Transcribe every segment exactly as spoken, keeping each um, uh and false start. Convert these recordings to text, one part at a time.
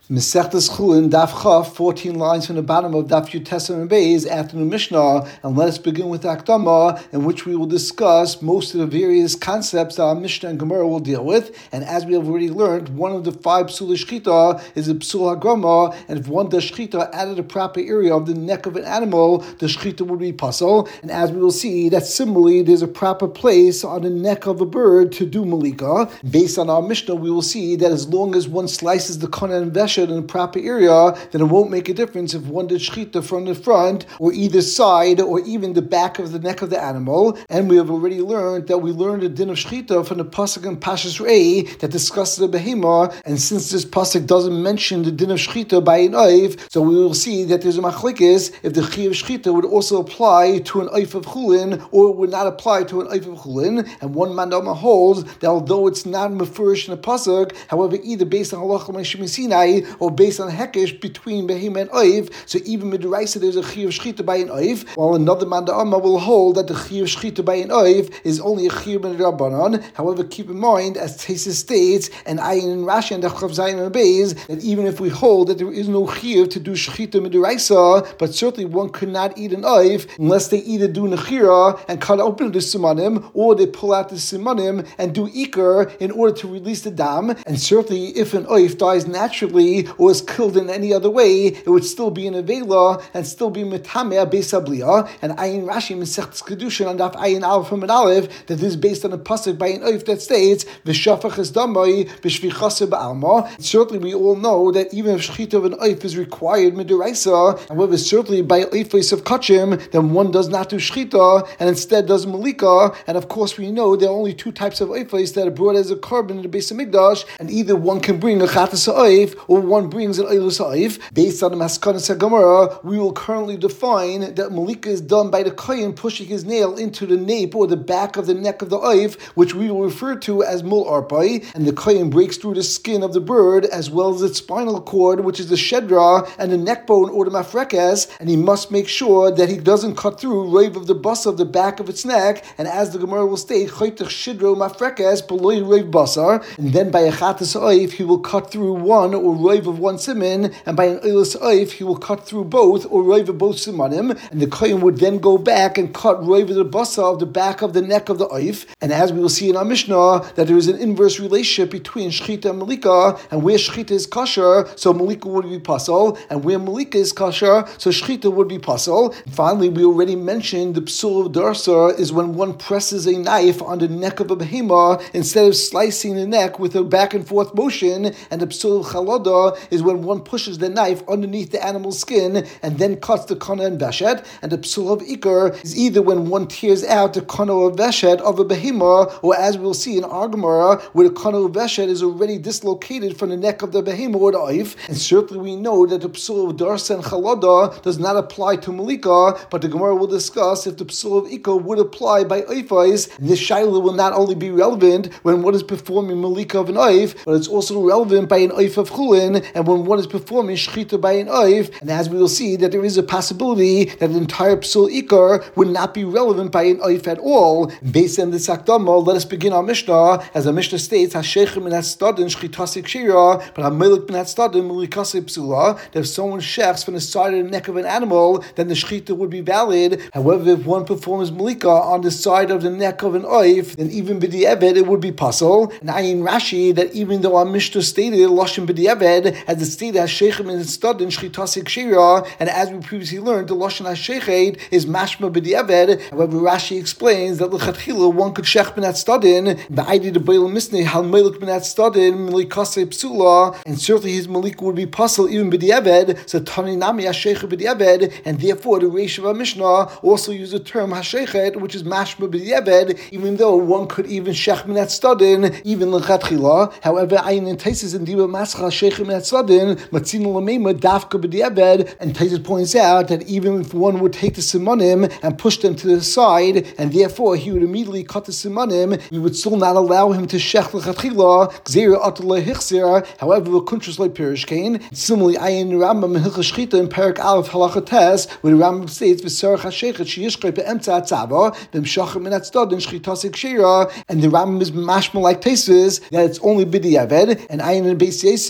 Mesechtes Chulin, Daf Chaf, fourteen lines from the bottom of Daf Yud Testament Beis, afternoon Mishnah, and let us begin with Akdama, in which we will discuss most of the various concepts that our Mishnah and Gemara will deal with. And as we have already learned, one of the five Psul Shchita is a Psul HaGrama, and if one does Shchita at the proper area of the neck of an animal, the Shchita would be Pasal. And as we will see, that similarly, there's a proper place on the neck of a bird to do Malika. Based on our Mishnah, we will see that as long as one slices the Kana and Vesha in the proper area, then it won't make a difference if one did shchita from the front or either side or even the back of the neck of the animal. And we have already learned that we learned the din of shchita from the pasuk in Pashas Re'eh that discusses the behema. And since this pasuk doesn't mention the din of shchita by an oif, so we will see that there's a machlekes if the chi of shchita would also apply to an oif of chulin or it would not apply to an oif of chulin. And one mandama holds that although it's not mefurish in the pasuk, however, either based on halacha Moshe Sinai or based on hekesh between behema and oif, so even midraisa there's a chi of shchita by an oif, while another man da'ama will hold that the chi of shchita by an oif is only a chi of midrabanan. However, keep in mind, as Tesis states, and Ayin and Rashi and Chav Zayin and Beis, that even if we hold that there is no chi to do shchita midraisa, but certainly one could not eat an oif unless they either do nechira and cut open the simanim, or they pull out the simanim and do ikar in order to release the dam. And certainly, if an oif dies naturally or is killed in any other way, it would still be an avela and still be metameh beisabliya. And Ayin Rashi Mesechtes Kedushin and Daf Ayin Aleph from an Aleph that this is based on a pasuk by an oif that states v'shafach es damai b'shvichase ba'alma. Certainly, we all know that even if shchita of an oif is required midiraisa, however, certainly by oifos of kachim, then one does not do shchita and instead does malika. And of course, we know there are only two types of oifos that are brought as a carbon in the Beis Hamikdash, and either one can bring a chatas oif or one brings an oilus oif. Based on the Maskanas HaGemara, we will currently define that malika is done by the kohen pushing his nail into the nape or the back of the neck of the oif, which we will refer to as mul arpai, and the kohen breaks through the skin of the bird as well as its spinal cord, which is the shedra, and the neck bone or the mafrekes, and he must make sure that he doesn't cut through roiv of the basa of the back of its neck, and as the Gemara will state, choytech shidro mafrekes below roiv basar, and then by a chatas oif he will cut through one or roiv of one siman, and by an oilus oif he will cut through both or roiv of both simanim, and the kohen would then go back and cut roiv of the basa of the back of the neck of the oif. And as we will see in our Mishnah, that there is an inverse relationship between shchita and malika, and where shchita is kosher, so malika would be pasal, and where malika is kosher, so shchita would be pasal. And finally, we already mentioned the psul of darsa is when one presses a knife on the neck of a behema instead of slicing the neck with a back and forth motion, and the psul of chalada is when one pushes the knife underneath the animal's skin and then cuts the kana and veshet. And the psul of ikar is either when one tears out the kana or veshet of a behema, or as we'll see in our Gemara, where the kana or veshet is already dislocated from the neck of the behema or the oif. And certainly we know that the psul of darsa and chalada does not apply to malika, but the Gemara will discuss if the psul of ikar would apply by oifais. This shaila will not only be relevant when one is performing malika of an oif, but it's also relevant by an oif of chulin, and when one is performing shchita by an oif. And as we will see, that there is a possibility that the entire psul ikar would not be relevant by an oif at all. Based on this akdama, let us begin our Mishnah. As our Mishnah states, Hashechem min hatzadin shchitasik shira, but hamelik min hatzadin malikasik psula. That if someone shechs from the side of the neck of an animal, then the shchita would be valid. However, if one performs malika on the side of the neck of an oif, then even b'di'eved it would be pasal. And Ayin Rashi, that even though our Mishnah stated lashon b'di'eved, as it stated Hashechem min hatzadin shchitasik shira, and as we previously learned, the lashon hashechet is mashma b'di'eved. However, Rashi explains that l'chatchila one could shech min hatzadin ba'idi the b'il misnei hal melik min hatzadin malikasei psula, and certainly his malik would be pasal even b'di'eved. So tani nami hashechet b'di'eved, and therefore the Reish of our Mishnah also use the term hashechet, which is mashma b'di'eved, even though one could even shech min hatzadin even l'chatchila. However, ayin and Taisus in diba mascha hashechet min hatzadin matzino l'meima dafka b'di'eved, and Taisus points out that even if one would take the simanim and push them to the side, and therefore he would immediately cut the simanim, we would still not allow him to shech l'chatchila gzeira atalei hichzir. However, the kuntrus like pirishkein. Similarly, ayin Rambam in Hilchos Shchita in Perak Aleph Halacha Tes, where the Rambam states v'serach hashechet sheyishkei be'emtza hatzava v'mshachar min hatzadin shchitasik shira, and the Rambam is mashma like Taisus that it's only b'di'eved. And ayin in Beis Yosef in Yer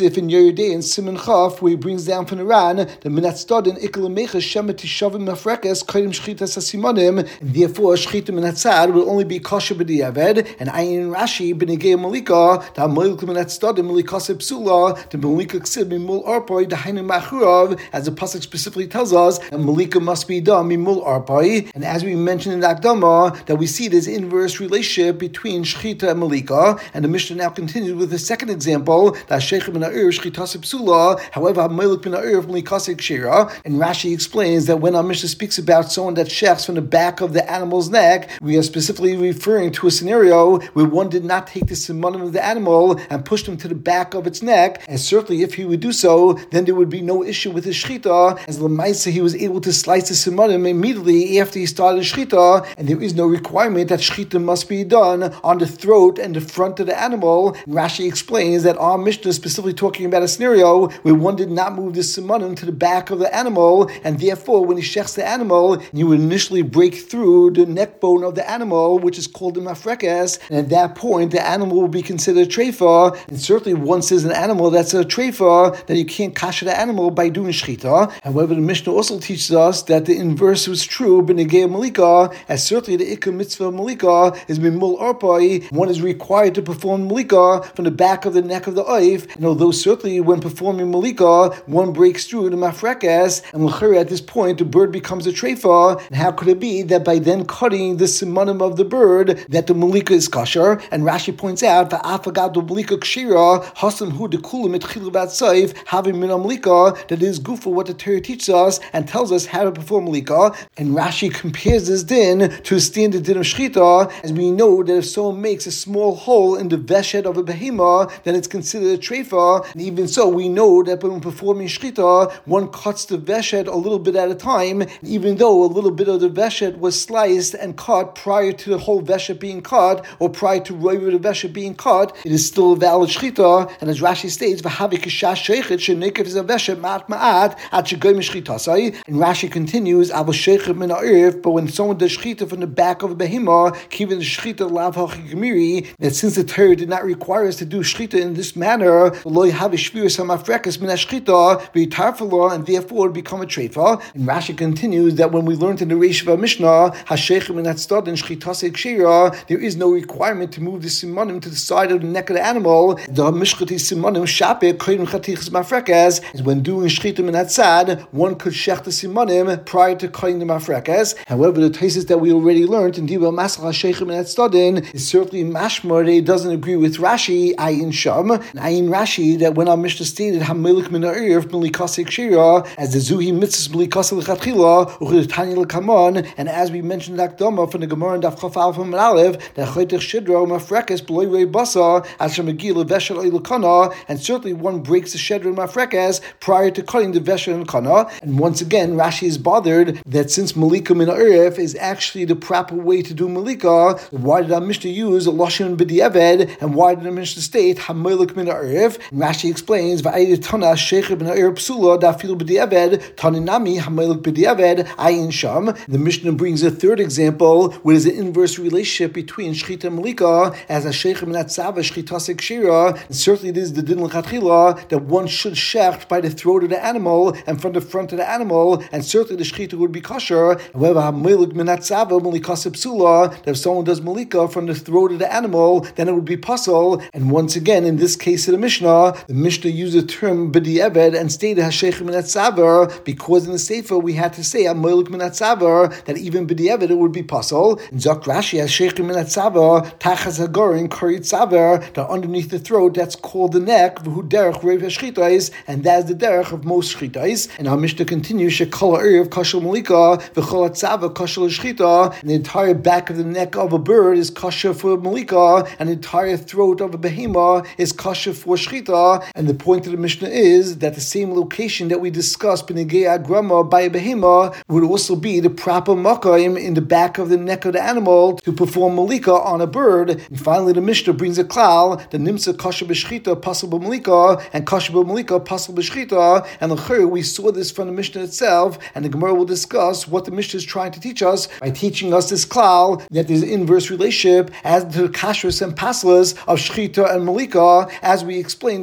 Day in Simon Chaf, where he brings down from the Ran the Minat Stodin Ikal Mecha Shema Tishavim Mafrekes Kaidim Shchitas Asimonim, and therefore Shchita Minat Tzad will only be kosher b'diavad, and Ayin Rashi b'negei Malika the Hamolik Minat Stodin Malikasib Psula the Malika Ksib Mimul Arpoi the Hainu Machurav, as the pasuk specifically tells us that Malika must be done Mimul Arpoi, and as we mentioned in the Akdama that we see this inverse relationship between Shchita and Malika, and the Mishnah now continues with the second example that Sheikh bin Ha'ir Shchitas Psula, however Hamolik bin Ha'ir Malikasib Kshira, and Rashi explains that when our Mishnah speaks about someone that shechs from the back of the animal's neck, we are specifically referring to a scenario where one did not take the simanim of the animal and push them to the back of its neck, and certainly if he would do so, then there would be no issue with his shchita, as Lamaisa he was able to slice the simanim immediately after he started shchita, and there is no requirement that shchita must be done on the throat and the front of the animal. And Rashi explains that our Mishnah is specifically talking about a scenario where one did not move the simanim to the back of the animal, and therefore when he shechs the animal, you would initially break through the neck bone of the animal, which is called the mafrekes, and at that point the animal will be considered treifa, and certainly once there's an animal that's a treifa, then you can't kasher the animal by doing shchita. However, the Mishnah also teaches us that the inverse was true b'negei malika, as certainly the ikka mitzvah malika is mimul arpai, one is required to perform malika from the back of the neck of the oif, and although certainly when performing malika, one breaks through the mafrekes, and l'chari at this point the bird becomes a treifa, and how could it be that by then cutting the simanim of the bird that the malika is kosher? And Rashi points out that afagad the malika kshira hasan hu de kulam et chilavat saif having min malika, that is good for what the Torah teaches us and tells us how to perform malika. And Rashi compares this din to a standard din of shchita, as we know that if someone makes a small hole in the veshet of a behema, then it's considered a treifa. And even so, we know that when performing shchita, one cuts the veshet a little bit at a time, even though a little bit of the veshet was sliced and cut prior to the whole veshet being cut, or prior to roiv the veshet being cut, it is still a valid shchita. And as Rashi states, v'havi kishash sheichet shenekev is a veshet ma'at ma'at at shegoyim shchitasai. And Rashi continues, avos sheichet min ha'irif, but when someone does shchita from the back of a behema, kivin the shchita lav ha'chigmiri, that since the Torah did not require us to do shchita in this manner, lo yahavi shvirus ha'mafrekas min ha'shchita v'yitarfalo, and therefore it become a treifa. And Rashi continues that when we learned in the Reish of Mishnah, Hashechem in that stud and Shchitase Kshira, there is no requirement to move the simanim to the side of the neck of the animal. The Mishchati simanim shape koyim chatichas mafrekas, is when doing shchitim in that sad, one could shech the simanim prior to cutting the mafrekas. However, the thesis that we already learned in Diva Masach Hashechem in that studin is certainly mashmar. It doesn't agree with Rashi, Ayin Sham, and Ayin Rashi, that when our Mishnah stated Hamelik min ha'irf milikase Kshira, as the Zuhi mitzvahs milikase lechatchila uchetanya lekamon, and as we mentioned in Akdama from the Gemara and Daf Chaf Aleph and Aleph, that choytech shidra mafrekes b'loy rei basa asher megi leveshel ilukana, and certainly one breaks the shedra and mafrekes prior to cutting the veshel and kana. And once again, Rashi is bothered that since malika min ha'irf is actually the proper way to do malika, why did our Mishnah use a lashon b'diavad, and why did the Mishnah state hamelik min ha'irf? And Rashi explains va'ayid tana sheikh bin ha'irf psula dafil b'diavad taninami hamelik b'diavad ayin sham. The Mishnah brings a third example where there's an inverse relationship between shchita and malika, as a sheikh min hatzava shchitase kshira, and certainly this is the din l'chatchila that one should shecht by the throat of the animal and from the front of the animal, and certainly the shchita would be kosher. However, hamelik min hatzava malikase psula, that if someone does malika from the throat of the animal, then it would be puzzle. And once again, in this case of the Mishnah, the Mishnah used the term b'di'eved and stated hasheich min hatzavar, because in the Sefer we had to say hamelik min hatzavar, that even b'di'eved it would be puzzle. And Zok Rashi hasheich min hatzavar tachas hagorin karit tzavar, that underneath the throat that's called the neck, v'hu derech reiv hashchitais, and that's the derech of most shchitais. And our Mishnah continues shekol ha'iriv kashel malika v'chol hatzava kashel shchita, and the entire back of the neck of a bird is kosher for malika, and the entire throat of a behema is kosher for shchita. And the point of the Mishnah is that the same location that we discussed b'negei agrama by a behema would also be the proper makayim in the back of the neck of the animal to perform malika on a bird. And finally, the Mishnah brings a klal, the nimsa kosher b'shchita pasal b'malika, and kosher b'malika pasal b'shchita. And l'chayr, we saw this from the Mishnah itself, and the Gemara will discuss what the Mishnah is trying to teach us by teaching us this klal, that there's an inverse relationship as to the kashrus and paslas of shchita and malika, as we explained in the three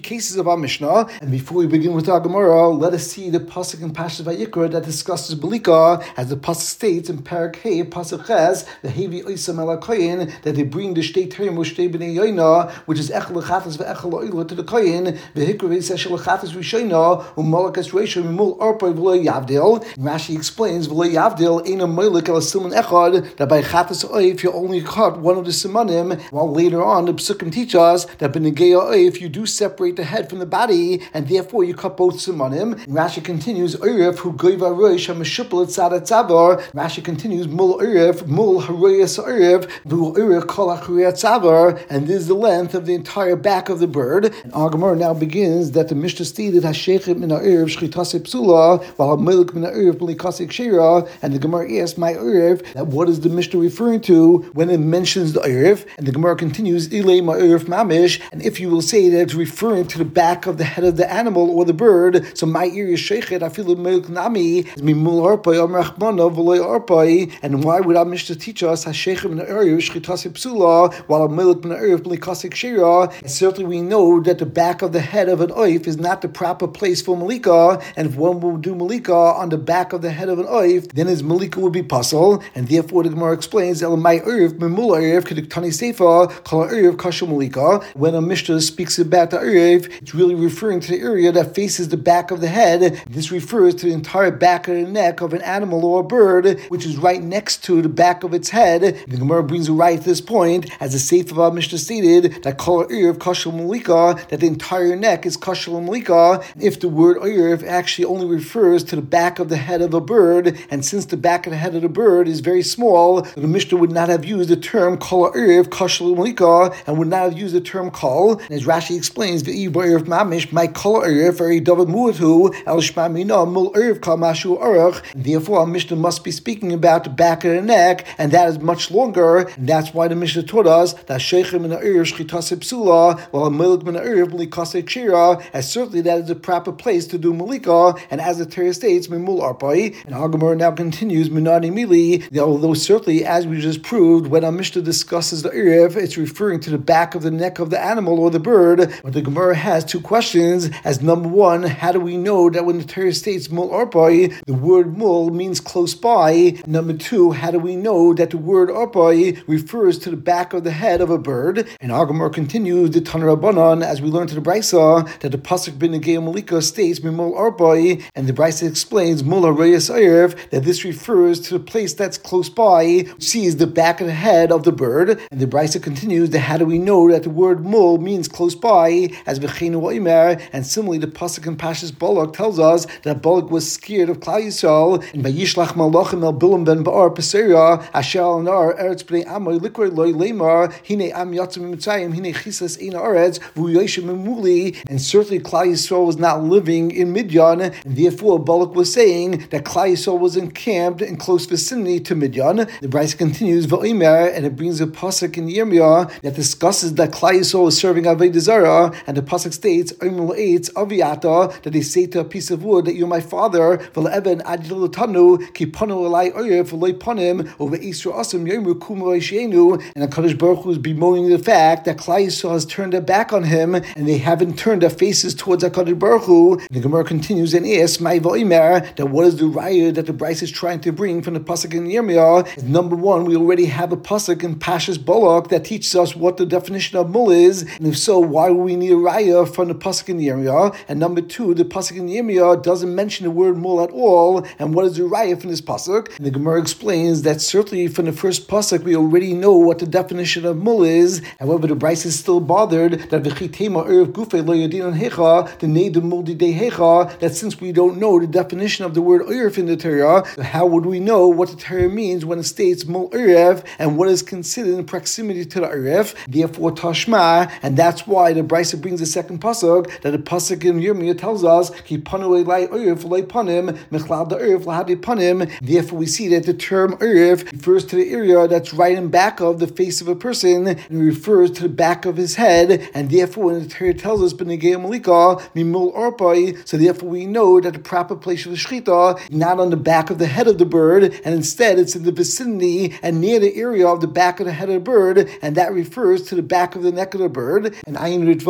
cases of our Mishnah. And before we begin with our Gemara, let us see the pasuk in Parshas Vayikra that discusses Belika, as the pasuk states in Parak Hey, pasuk Ches, the Hevi Oisam El Koyin, that they bring the Shtei Terim Shtei Bnei Yoina, which is Echel Lechatas ve'Echel Oila to the Koyin, ve'Hikra ve'Seshel Lechatas Rishona, u'Malakas Reisha Mimul Arpoi v'Lo Yavdil. Rashi explains v'Lo Yavdil Eina Molik El Siman Echad, that by Chatas Oif you only cut one of the simanim, while later on the Psukim teach us that B'Negei Oif you do separate the head from the body, and therefore you cut both simanim. Rashi continues Oif who Goiva Roish HaMeshupel Tzad Tzavar. Rashi continues Mul Oif Mul Haroyas Oif V'U Oif Kol HaChariyat Tzavar, and this is the length of the entire back of the bird. And our Gemara now begins that the Mishnah stated Hashechet Min Ha'Oif Shchitase Psula while HaMelik Min Ha'Oif B'Likase Kshira, and the Gemara asks my Oif, that what is the Mishnah referring to when it mentions the Oif? And the Gemara continues Ilay Ma'Oif Mamish, and if you will say that it's referring to the back of the head of the animal or the bird, so my ear is Shechet Afilu Melik Nami Mimul Arpai Amrachmana V'Loy Arpai. And why would our Mishnah teach us Hashechet Min Ha'Oif Shchitase Psula while HaMelik Min Ha'Oif B'Likase Kshira? Certainly we know that the back of the head of an oif is not the proper place for malika, and if one will do malika on the back of the head of an oif, then his malika would be puzzle, and therefore the Gemara explains Elamai oif Mimul Oif Keduktani Seifa Kol Oif Kashu Malika. When a Mishnah speaks about the oif, it's really referring to the area that faces the back of the head. This refers to the entire back of the neck of an animal or a bird, which is right next to the back of its head. The Gemara brings it right to this point, as the Seif of our Mishnah stated that Kol Oif Kashu Malika, that the entire neck is Kashal Malika. If the word Oif actually only refers to the back of the head of a bird, and since the back of the head of the bird is very small, the Mishnah would not have used the term Kol Oif Kashal Malika, and would not have used the term Kol. And as Rashi explains, V'i Oif Mamish, my Kol Oif Eri David Muatu El Shma Mina Mul Oif Kal Mashu Arach. Therefore, our Mishnah must be speaking about the back of the neck, and that is much longer. And that's why the Mishnah taught us that Sheichem Min Ha'Oif Shchitase Psula while Melik Min Ha'Oif B'Likase Kshira, as certainly that is the proper place to do malika, and as the Torah states, Mimul Arpai. And our Gemara now continues, Minani Mili, although certainly, as we just proved, when our Mishnah discusses the Erev, it's referring to the back of the neck of the animal or the bird. But the Gemara has two questions. As number one, how do we know that when the Torah states Mul Arpai, the word Mul means close by? Number two, how do we know that the word Arpai refers to the back of the head of a bird? And our Gemara continues, the Tanur Rabbanan, as we learned to the Brisa, that the pasuk B'Negei Malika states Mimul Arpai, and the Brisa explains Mul Harayas Oif, that this refers to the place that's close by, which sees the back of the head of the bird. And the Brisa continues that how do we know that the word Mul means close by, as V'cheinu Oimer, and similarly the pasuk in Pashas Balak tells us that Balak was scared of Klal Yisrael, and Vayishlach Malachim El Bilam Ben Ba'ar Pesera Asher Al Nar Eretz B'nei Amoy Likroi Loi Leimar Hine Am Yatzim Mitzrayim Hine Chisas Ein Eretz V'Yoshem Mimuli. And certainly Klal Yisrael was not living in Midian, and therefore Balak was saying that Klal Yisrael was encamped in close vicinity to Midian. The Brisa continues V'Omer, and it brings a pasuk in Yirmiyah that discusses that Klal Yisrael was serving Avodah Zarah, and the pasuk states Omer Eitz Aviata, that they say to a piece of wood that you're my father. V'Le'even Adil Tanu Ki Panu Elai Oyer V'Loi Panim Over Isra Asim Yomu Kumu Sheinu. And HaKadosh Baruch Hu is bemoaning the fact that Klal Yisrael has turned their back on him, and they haven't turned their faces towards HaKadosh Baruch Hu. The Gemara continues and asks, "My v'omer," that what is the raya that the Brisa is trying to bring from the pasuk in Yirmiyah? Number one, we already have a pasuk in Pashas Balak that teaches us what the definition of mul is, and if so, why do we need a raya from the pasuk in Yirmiyah? And number two, the pasuk in Yirmiyah doesn't mention the word mul at all, and what is the raya from this pasuk? And the Gemara explains that certainly from the first pasuk we already know what the definition of mul is. However, the Brisa is still bothered that v'chitema erev gufei lo yadin hecha the neid muldi de hecha, that since we don't know the definition of the word erev in the Torah, how would we know what the Torah means when it states mul erev and what is considered in proximity to the erev? Therefore, tashma, and that's why the Brisa brings the second pasuk, that the pasuk in Yirmiyah tells us ki panu elai erev v'lei panim mechlal da erev lahadi panim. Therefore, we see that the term erev refers to the area that's right in back of the face of a person, and refers to the back of his head, and therefore when the Torah tells us b'negei malika mimul arpai, so therefore we know that the proper place of the shechita is not on the back of the head of the bird, and instead it's in the vicinity and near the area of the back of the head of the bird, and that refers to the back of the neck of the bird. And Ayin Ritva is bothered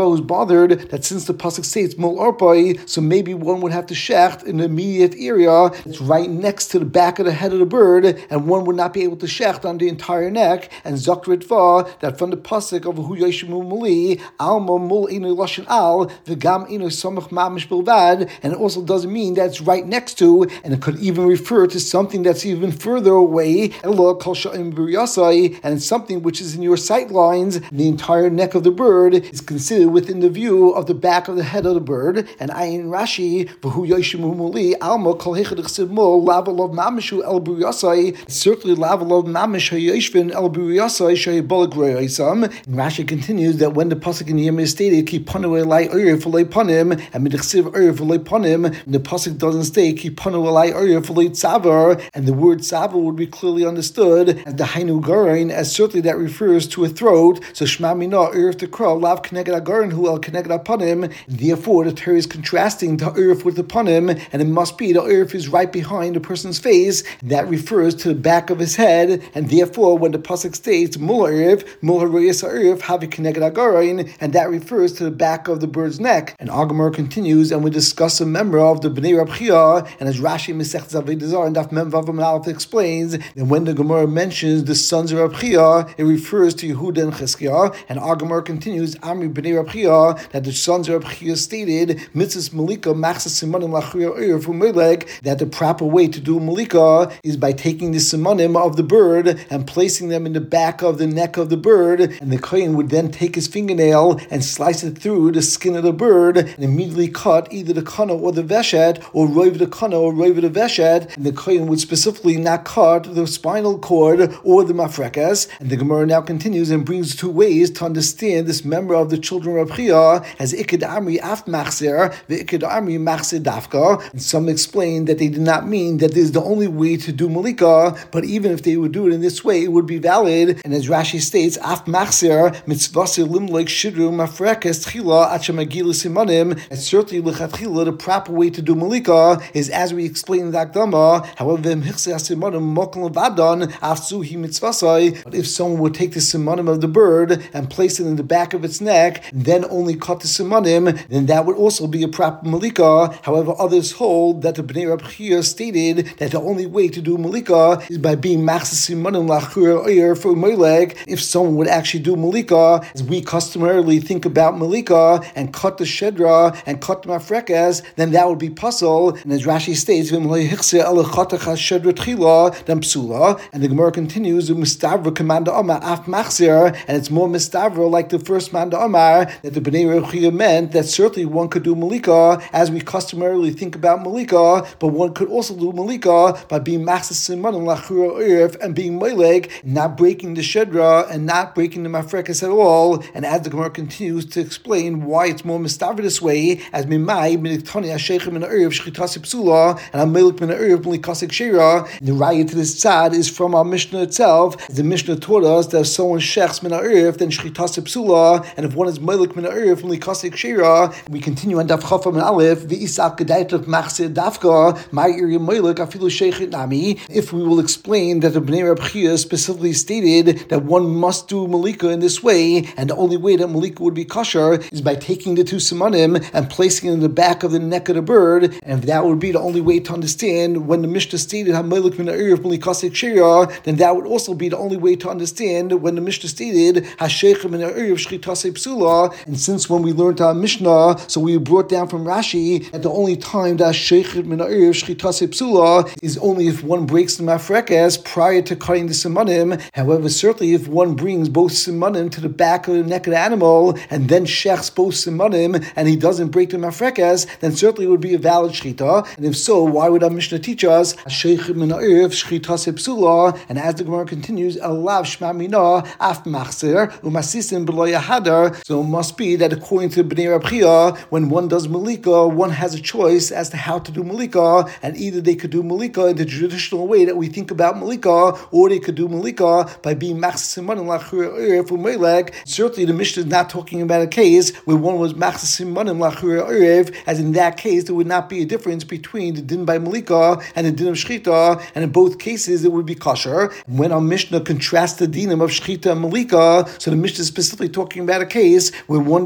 bothered that since the pasuk states mol arpai, so maybe one would have to shecht in the immediate area. It's right next to the back of the head of the bird, and one would not be able to shecht on the entire neck. And zakritva that from the pasuk of hu yoshimu muli alma mul inu lashon al v'gam inu samach mamish bilvad, and it also doesn't mean that it's right next to, and it could even refer to something that's even further away. Ella kol sha'im b'riyasai, and it's something which is in your sight lines. The entire neck of the bird is considered within the view of the back of the head of the bird. And ayin Rashi v'hu yoshimu muli alma kol hechad chsibmul lavalov mamishu el b'riyasai, certainly lavalov mamish hayoshvin el b'riyasai shayibol groyisam. And Rashi continues that when the pasuk in Yirmiyah is stated ki panu elai oyer v'lei panim, and midchsiv oyer v'lei panim, the pasuk doesn't state ki panu elai oyer v'lei tzavar, and the word tzavar would be clearly understood as the hainu garin, as certainly that refers to a throat. So shma mina oyer to crow lav keneged agarin hu el keneged panim. Therefore, the Torah is contrasting the earth with the panim, and it must be the earth is right behind the person's face. That refers to the back of his head, and therefore, when the pasuk states mul earth, mul haroyas earth, havi keneged agarin, and that refers to the back of the bird's neck. And Agamar continues, and we discuss a member of the Bnei Rab Chia, and as Rashi Masechet Avodah Zarah and Daf Mem Vav Amud Aleph explains, that when the Gemara mentions the sons of Rab Chia, it refers to Yehuda and Chizkiah. And Agamar continues, Amri Bnei Rab Chia, that the sons of Rab Chia stated mitzvahs malika machzas simanim lachriya oyer for melek, that the proper way to do malika is by taking the simanim of the bird and placing them in the back of the neck of the bird, and the kohen would then take his fingernail and slice it through the skin of the bird and immediately cut either the kana or the veshet, or roiv the kana or roiv the veshet, and the kohen would specifically not cut the spinal cord or the mafrekas. And the Gemara now continues and brings two ways to understand this member of the children of Chia as iked amri af machzer, the iked amri machzer dafka. And some explain that they did not mean that this is the only way to do malika, but even if they would do it in this way, it would be valid. And as Rashi states, af machzer mitzvasir limlik shidru mafrekas tchila achamagil simanim, and certainly lechatchila the proper way to do malika is as we explained in the Akdama. However, but if someone would take the simanim of the bird and place it in the back of its neck, then only cut the simanim, then that would also be a proper malika. However, others hold that the Bnei Rab Chia stated that the only way to do malika is by being machzas simanim lachur oyer for melek. If someone would actually do malika, as we customarily think about malika, and cut the shedra and cut the mafrekas, then that would be puzzle. And as Rashi states, then psula. And the Gemara continues, mistavra command Omar af machzir, and it's more mistavra like the first man Omar, that the Bnei Reb Chia meant that certainly one could do malika as we customarily think about malika, but one could also do malika by being machzas simanim lachura oyer and being moileg, not breaking the shedra and not breaking the mafrekas at all. And as the Gemara continues to explain why it's more mistavra this way, as mimai miniktani ashechem min oyer shchitasi psula and amelik min oyer milikasik shera. The raya to this tzad is from our Mishnah itself. The Mishnah taught us that if someone shechs min ha'erev, then shchitasi psula, and if one is melik min ha'erev milikasik shera. We continue on Daf Chaf Amud Aleph. V'isak gedaitok machzir dafka ma'ir melik afilu shechet nami. If we will explain that the Bnei Rab Chia specifically stated that one must do malika in this way, and the only way that malika would be kosher is by taking the two simanim and placing it in the back of the neck of the bird, and if that would be the only way to understand when the Mishnah stated ha'melik min ha'erev milikasik shera, then that would also be the only way to understand when the Mishnah stated ha'shechem min ha'erev shchitasi psula. And since when we learned our Mishnah, so we brought down from Rashi that the only time that ha'shechem min ha'erev shchitasi psula is only if one breaks the mafrekas prior to cutting the simanim. However, certainly if one brings both simanim to the back of the neck of the animal and then shechs both simanim and he doesn't break the mafrekas, then certainly it would be a valid shchita. And if so, why would our Mishnah teach us ha'shechem min ha'erev shchitasi psula? And as the Gemara continues, alav shma mina af machzer umasisim b'lo yahadar. So it must be that according to Bnei Rab Chia, when one does malika, one has a choice as to how to do malika, and either they could do malika in the traditional way that we think about malika, or they could do malika by being machzas simanim lachur oyer for melek. Certainly, the Mishnah is not talking about a case where one was machzas simanim lachur oyer, as in that case there would not be a difference between the din by malika and the din of shchita, and in both cases it would be kosher. When our Mishnah contrasts the dinim of shchita and malika, so the Mishnah is specifically talking about a case where one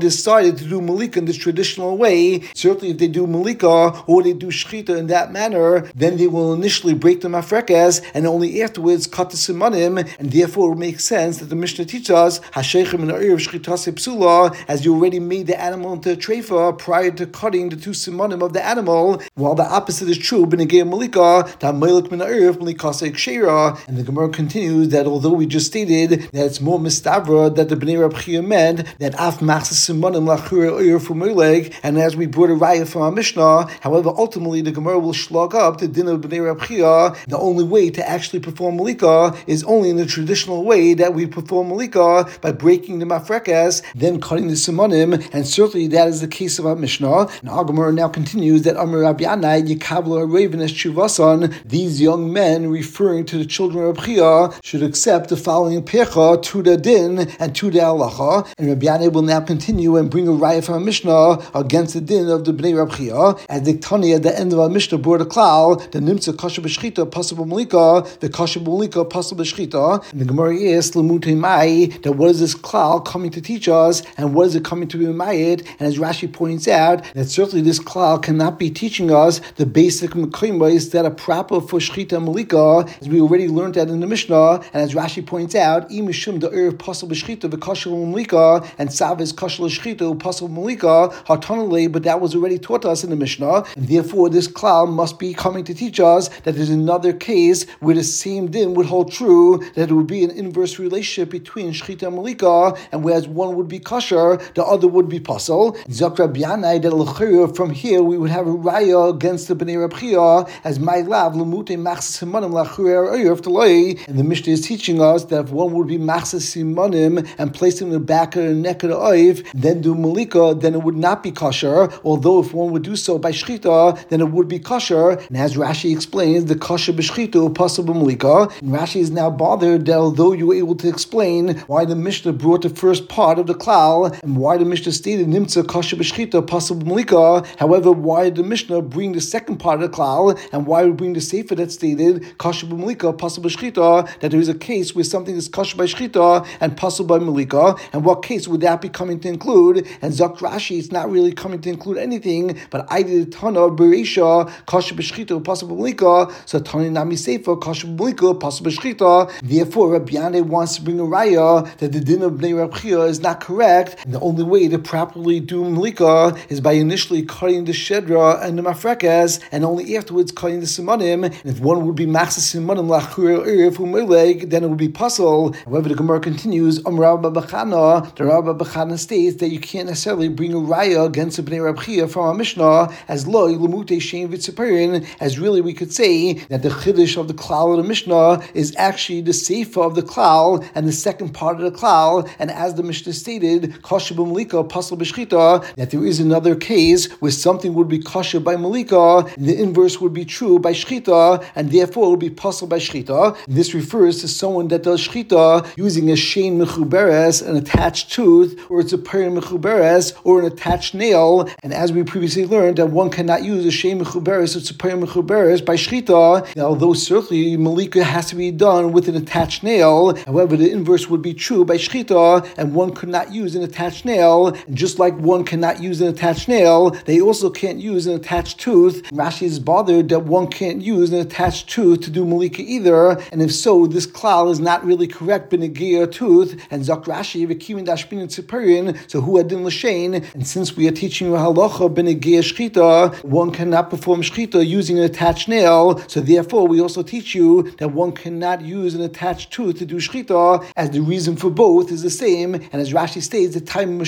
decided to do malika in this traditional way, certainly if they do malika or they do shchita in that manner, then they will initially break the mafrekas and only afterwards cut the simanim, and therefore it makes sense that the Mishnah teaches us hasheichim in erev shchitase psula, as you already made the animal into a treifa prior to cutting the two simanim of the animal, while the opposite is true b'negei malika ta melik min erev malikase kshera. And the Gemara continues that although we just stated that it's more mistavra that the Bnei Rab Chia meant that af machzas simanim lachur erev for meleg, and as we brought a raya from our Mishnah, however, ultimately the Gemara will slug up the din of Bnei Rab Chia. The only way to actually perform malika is only in the traditional way that we perform malika by breaking the mafrekas, then cutting the simanim, and certainly that is the case of our Mishnah. And our Gemara now continues that Amar Rabbi Yanai Yikablu Raven as Chuvasan, these young men, referring to the children of Rab Chia, should accept the following pecha to the din and to the halacha. And Rabbi Yanai will now continue and bring a raya from our Mishnah against the din of the Bnei Rab Chia, as the Tani at the end of our Mishnah brought a klal, the nimtza kasha b'shchita possible malika, the kasha malika possible b'shchita. And the Gemara is lemutei mai, that what is this klal coming to teach us, and what is it coming to be mayit? And as Rashi points out, that certainly this klal cannot be teaching us the basic mekayimos that are proper for shchita malika, as we already learned that in the Mishnah. And as Rashi points out, imishum the erev possible b'shchita v'kasha malika, and savis kasha l'shchita possible malika hartanale, but that was already taught us in the Mishnah, and therefore this klal must be coming to teach us that there's another case where the same din would hold true, that it would be an inverse relationship between shchita and malika, and whereas one would be kosher, the other would be pasul. Zok Rabbi Yanai that l'chira, from here we would have a raya against the Bnei Rab Chia, as my lav lemute machzas simanim lachur erev taloi, and the Mishnah is teaching us that if one would be machzas simanim and place them in the back of the neck of the oiv, then do malika, then it would not be kosher, although if one would do so by shchita, then it would be kosher. And as Rashi explains, the kosher b'shchita possible malika. And Rashi is now bothered that although you were able to explain why the Mishnah brought the first part of the klal and why the Mishnah stated nimtza kosher b'shchita possible malika, however, why did the Mishnah bring the second part of the klal, and why would bring the sefer that stated kosher b'malika possible b'shchita, that there is a case where something is kosher by shchita and possible by malika, and what case would that be coming to include? And Zok Rashi, it's not really coming to include anything, but I did a ton of bereisha kosher b'shchita possible malika, so tani nami sefer kosher b'malika possible b'shchita. Therefore, Rabbi Yanai wants to bring a raya that the din of Bnei Rab Chia is not correct, and the only way to properly do malika is by initially cutting the shedra and the mafrekas, and only afterwards cutting the simanim. And if one would be machzas simanim lachur erev u'meleg, then it would be pasul. However, the Gemara continues, Amar Rabba Bechana, the Rabba Bechana states that you can't necessarily bring a raya against the Bnei Rab Chia from our Mishnah, as loy lemute shein v'tziparin, as really we could say that the chiddush of the klal of the Mishnah is actually the sefer of the klal and the second part of the klal, and as the Mishnah stated, kosher b'malika pasul b'shchita, that there is another case where something would be kosher by malika, and the inverse would be true by shchita, and therefore it would be pasul by shchita. This refers to someone that does shchita using a shein mechuberes, an attached tooth, or it's a perin mechuberes, or an attached nail, and as we previously learned that one cannot use a shein mechuberes or tzuparim mechuberes by shchita. Now, although certainly malika has to be done with an attached nail, however, the inverse would be true by shchita, and one could not use an attached nail. And just like one cannot use an attached nail, they also can't use an attached tooth. Rashi is bothered that one can't use an attached tooth to do malika either, and if so, this klal is not really correct b'negia tooth. And Zok Rashi v'kimin dashpin tziparin, so who adin l'shein, and since we are teaching you halacha b'negia shchita, one cannot perform shchita using an attached nail, so therefore we also teach you that one cannot use an attached tooth to do shchita, as the reason for both is the same. And as Rashi states, the time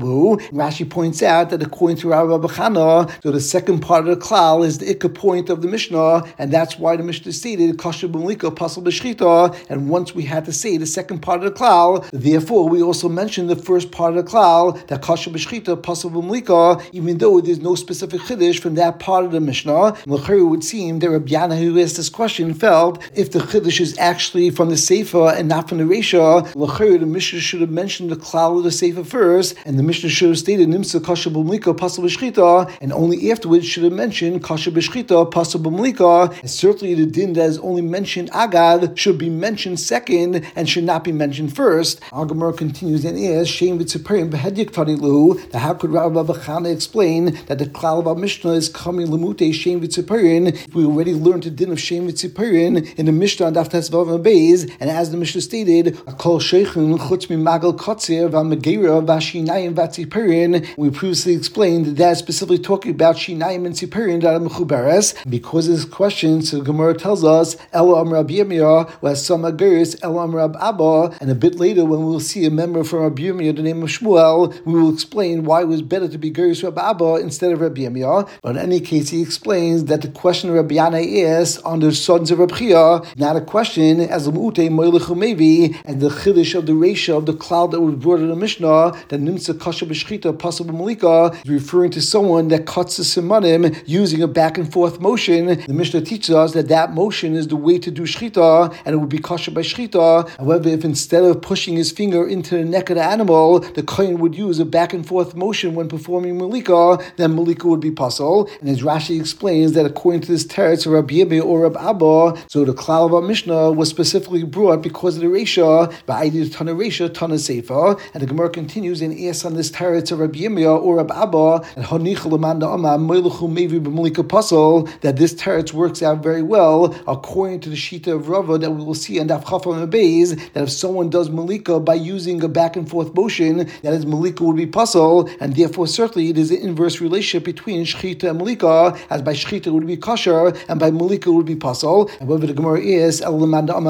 Rashi points out that according to Rabbi Bechana, so the second part of the klal is the ikka point of the Mishnah, and that's why the Mishnah stated kosher b'malika pasul b'shchita. And once we had to say the second part of the klal, therefore we also mentioned the first part of the klal, that kosher b'shchita pasul b'malika, even though there's no specific chiddush from that part of the Mishnah. L'chayr would seem that Rabbi Yanai, who asked this question, felt if the chiddush is actually from the sefer and not from the reisha, l'chayr the Mishnah should have mentioned the klal of the sefer first, and the Mishnah should have stated nimsa kosher b'malika pasul b'shchita, and only afterwards should have mentioned kosher b'shchita pasul b'malika. And certainly the din that is only mentioned agad should be mentioned second and should not be mentioned first. Our Gemara continues and is shein v'tziparim how could Rabbi Chana explain that the klal of our Mishnah is coming lemute shem v'tziparin? We already learned the din of shem v'tziparin in the Mishnah on Daf Tes Vav Beis, and as the Mishnah stated, Kol sheichun chutz mimagal kotzir v'amegera v'ashinayim v'tziparin. We previously explained that that's specifically talking about shinayim and tziparin that are mechuberes. Because of this question, so the Gemara tells us Elo Am Rabbi Yirmiyah was some ageris Elo Am Rab Abba, and a bit later when we will see a member from Rabbi Yirmiyah, the name of Shmuel, we will explain why it was better to be geris Rab Abba instead of Rabbi Yirmiyah. But in any case, he explains that the question Rabbi Yana is on the sons of Rabbi Chia, not a question as a mu'ute moilichu mevi, and the chiddush of the ratio of the cloud that was brought in the Mishnah that nimsa kasha b'shchita possible malika is referring to someone that cuts the simanim using a back and forth motion. The Mishnah teaches us that that motion is the way to do shchita, and it would be kasha by shchita. However, if instead of pushing his finger into the neck of the animal, the kohen would use a back and forth motion when performing malika, then malika would be pasul. And as Rashi explains that according to this teretz of Rabbi Yirmiyah or Rabbi Abba, so the klal of our Mishnah was specifically brought because of the Reisha, by the Tana Reisha, Tana Seifa. And the Gemara continues and asks on this teretz of Rabbi Yirmiyah or Rabbi Abba, and Hanichel Amanda Amma Moiluchu Mevi b'malika pasul, that this teretz works out very well according to the Shita of Rava that we will see on Daf Chaf Amud Beis, that if someone does malika by using a back and forth motion, that his malika would be pasul, and therefore certainly it is an inverse relationship between shchita and malika, as by shchita it would be kosher and by malika it would be pasul. However, the Gemara is but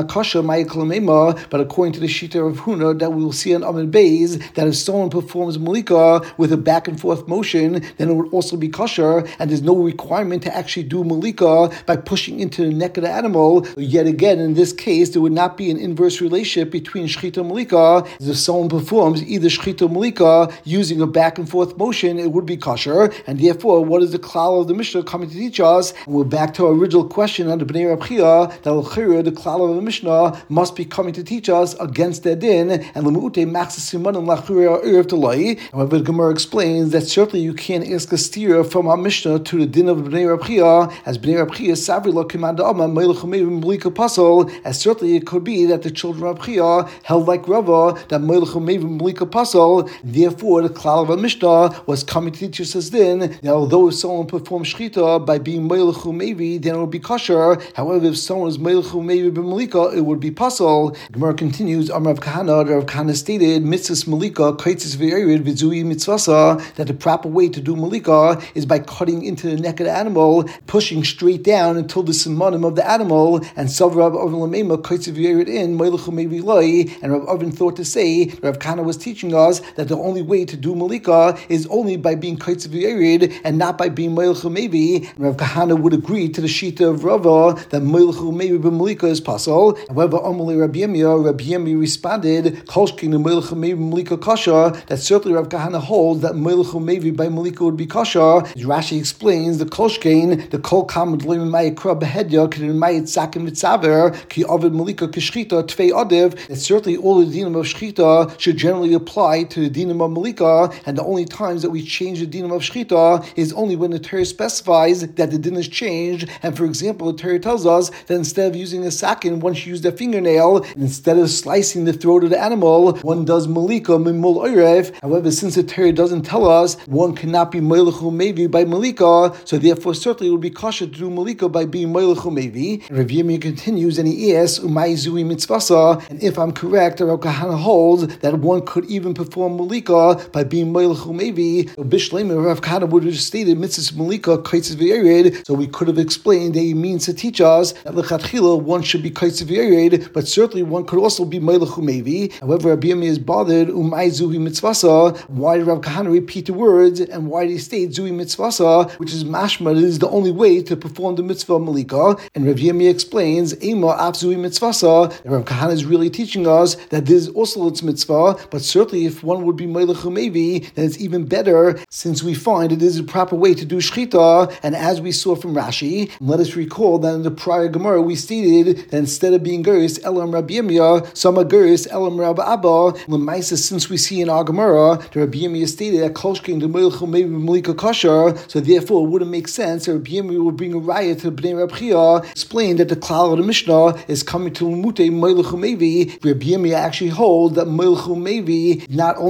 according to the Shita of Huna that we will see on Amud Beis, that if someone performs malika with a back and forth motion, then it would also be kosher, and there's no requirement to actually do malika by pushing into the neck of the animal. Yet again, in this case, there would not be an inverse relationship between shchita and malika. As if someone performs either shchita or malika using a back and forth motion, it would be kosher, and therefore, what is the klal of the Mishnah coming to teach us? And we're back to our original question on the Bnei Rab Chia, that the klal of the Mishnah must be coming to teach us against their din, and l'mu'ute maxis simanim lachurei erev telai. However, the Gemara explains that certainly you can't ask a stira from our Mishnah to the din of Bnei Rab Chia, as Bnei Rab Chia savri lo kimanda amma meilach meivim malika pasul, as certainly it could be that the children of Rab Chia held like Rava that meilach meivim malika pasul. Therefore, the klal of a Mishnah was coming to teach us as din that although if someone performs shchita by being meilach mevi, then it would be kosher. However, if someone is meilach mevi b'malika, it would be pasul. Gemara continues, Amar Rav Kahana, Rav Kahana stated, mitzvahs malika kaitzis v'erid v'zui mitzvasa, that the proper way to do malika is by cutting into the neck of the animal, pushing straight down until the simanim of the animal, and Sav Rav Avin Lamema kaitzis v'erid in meilach mevi loi, and Rav Avin thought to say, Rav Kahana was teaching us that the only way to do malika is only by being kaitzis v'erid and not by being meilach mevi. Rav Kahana would agree to the Shita of Rava that meilach mevi b'malika is pasul. However, Amalei Rabbi Yirmiyah, Rabbi Yirmiyah responded, Kolshkin meilach mevi b'malika kasha, that certainly Rav Kahana holds that meilach mevi by malika would be kasha. As Rashi explains, the Kolshkin, the Kol Kam Dloim Ma'ikra Behedya Kedin Ma'it Sakim Mitzaver Ki Ovid Malika Kishchita Tvei Adiv, that certainly all the dinim of shchita should generally apply to the dinim of malika, and the only times that we change the dinim of shchita is only when the Torah specifies that the din is changed. And for example, the Torah tells us that instead of using a sakin, one should use their fingernail, and instead of slicing the throat of the animal, one does malika mimul oirev. However, since the Torah doesn't tell us one cannot be meilach mevi by malika, so therefore certainly it would be kosher to do malika by being meilach mevi. And Rav Yirmiyah continues and he asks, Umay zui mitzvasa, and if I'm correct, Rav Kahana holds that one could even perform malika by being meilach mevi. So Bishleim Rav Kahana would have stated mitzvahs malika kaitzis v'ered, so we could have explained that he means to teach us that lechatchila one should be kaitzis v'ered, but certainly one could also be meilach mevi. However, Rabbi Yirmiyah is bothered, Umay zui mitzvasa, why did Rav Kahana repeat the words, and why did he state zui mitzvasa, which is mashma, it is the only way to perform the mitzvah of malika. And Rav Yirmiyah explains, Ema af zui mitzvasa, and Rav Kahana is really teaching us that this is also its mitzvah, but certainly if one would be meilach mevi, then it's even better, since we find it is a proper way to do shchita. And as we saw from Rashi, let us recall that in the prior Gemara we stated that instead of being geris elam Rabbi Yirmiyah, sama geris elam Rabbi Abba. L'maisa, since we see in our Gemara, the Rabbi Yirmiyah stated that kolshkin the meilach mevi malika kosher, so therefore it wouldn't make sense that Rabbi Yirmiyah would bring a raya to Bnei Rab Chia, explain that the klal of the Mishnah is coming to l'mute meilach mevi. Rabbi Yirmiyah actually holds that meilach mevi not only